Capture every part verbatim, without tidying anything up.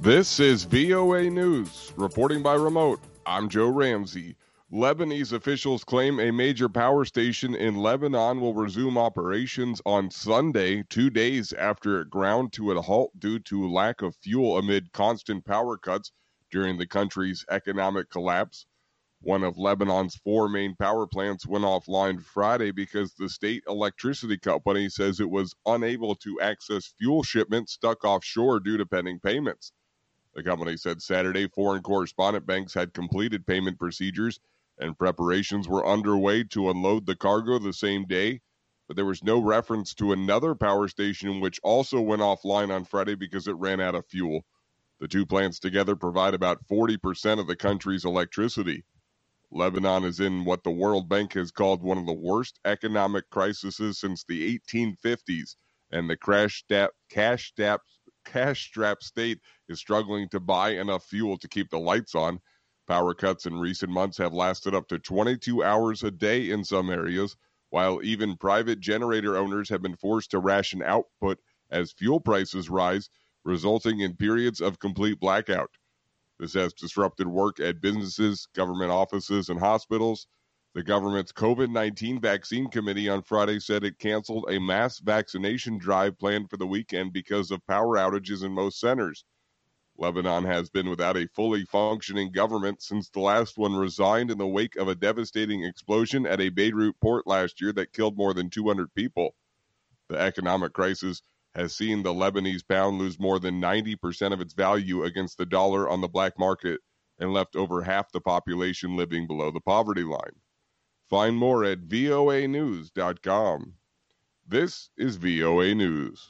This is V O A News. Reporting by remote, I'm Joe Ramsey. Lebanese officials claim a major power station in Lebanon will resume operations on Sunday, two days after it ground to a halt due to lack of fuel amid constant power cuts during the country's economic collapse. One of Lebanon's four main power plants went offline Friday because the state electricity company says it was unable to access fuel shipments stuck offshore due to pending payments. The company said Saturday foreign correspondent banks had completed payment procedures and preparations were underway to unload the cargo the same day, but there was no reference to another power station which also went offline on Friday because it ran out of fuel. The two plants together provide about forty percent of the country's electricity. Lebanon is in what the World Bank has called one of the worst economic crises since the eighteen fifties, and the crash-strapped cash cash-strapped state is struggling to buy enough fuel to keep the lights on. Power cuts in recent months have lasted up to twenty-two hours a day in some areas, while even private generator owners have been forced to ration output as fuel prices rise, resulting in periods of complete blackout. This has disrupted work at businesses, government offices, and hospitals. The government's COVID nineteen vaccine committee on Friday said it canceled a mass vaccination drive planned for the weekend because of power outages in most centers. Lebanon has been without a fully functioning government since the last one resigned in the wake of a devastating explosion at a Beirut port last year that killed more than two hundred people. The economic crisis has seen the Lebanese pound lose more than ninety percent of its value against the dollar on the black market and left over half the population living below the poverty line. Find more at V O A news dot com. This is V O A News.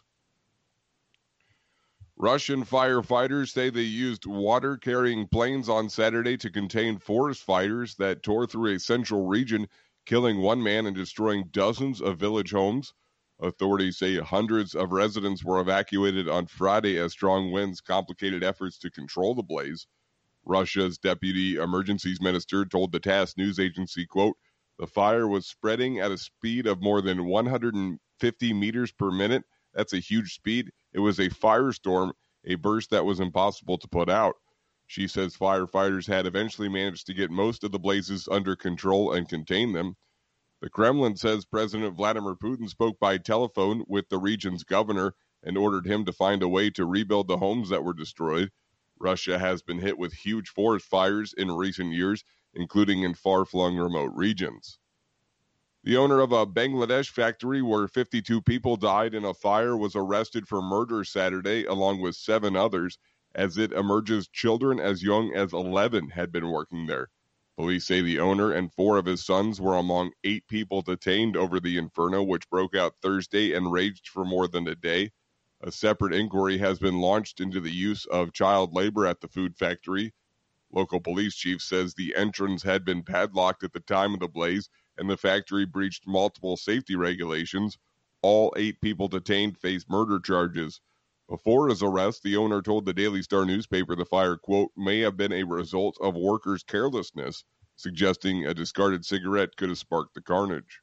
Russian firefighters say they used water-carrying planes on Saturday to contain forest fires that tore through a central region, killing one man and destroying dozens of village homes. Authorities say hundreds of residents were evacuated on Friday as strong winds complicated efforts to control the blaze. Russia's deputy emergencies minister told the TASS news agency, quote, "The fire was spreading at a speed of more than one hundred fifty meters per minute. That's a huge speed. It was a firestorm, a burst that was impossible to put out." She says firefighters had eventually managed to get most of the blazes under control and contain them. The Kremlin says President Vladimir Putin spoke by telephone with the region's governor and ordered him to find a way to rebuild the homes that were destroyed. Russia has been hit with huge forest fires in recent years, including in far-flung remote regions. The owner of a Bangladesh factory where fifty-two people died in a fire was arrested for murder Saturday, along with seven others, as it emerges children as young as eleven had been working there. Police say the owner and four of his sons were among eight people detained over the inferno, which broke out Thursday and raged for more than a day. A separate inquiry has been launched into the use of child labor at the food factory. Local police chief says the entrance had been padlocked at the time of the blaze, and the factory breached multiple safety regulations. All eight people detained face murder charges. Before his arrest, the owner told the Daily Star newspaper the fire, quote, may have been a result of workers' carelessness, suggesting a discarded cigarette could have sparked the carnage.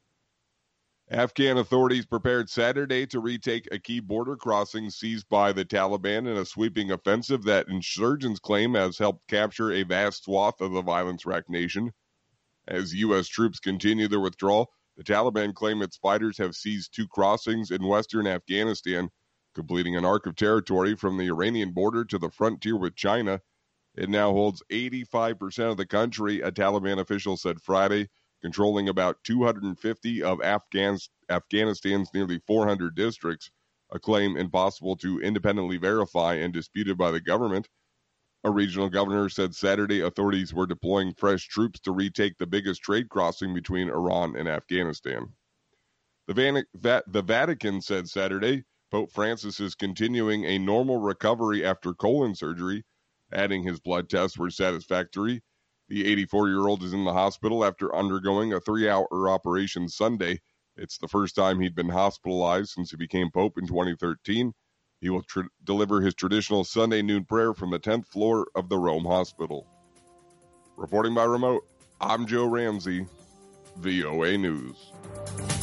Afghan authorities prepared Saturday to retake a key border crossing seized by the Taliban in a sweeping offensive that insurgents claim has helped capture a vast swath of the violence-racked nation. As U S troops continue their withdrawal, the Taliban claim its fighters have seized two crossings in western Afghanistan, completing an arc of territory from the Iranian border to the frontier with China. It now holds eighty-five percent of the country, a Taliban official said Friday, controlling about two hundred fifty of Afghans, Afghanistan's nearly four hundred districts, a claim impossible to independently verify and disputed by the government. A regional governor said Saturday authorities were deploying fresh troops to retake the biggest trade crossing between Iran and Afghanistan. The, Van- Va- the Vatican said Saturday Pope Francis is continuing a normal recovery after colon surgery, adding his blood tests were satisfactory. The eighty-four-year-old is in the hospital after undergoing a three-hour operation Sunday. It's the first time he'd been hospitalized since he became pope in twenty thirteen. He will tr- deliver his traditional Sunday noon prayer from the tenth floor of the Rome Hospital. Reporting by remote, I'm Joe Ramsey, V O A News.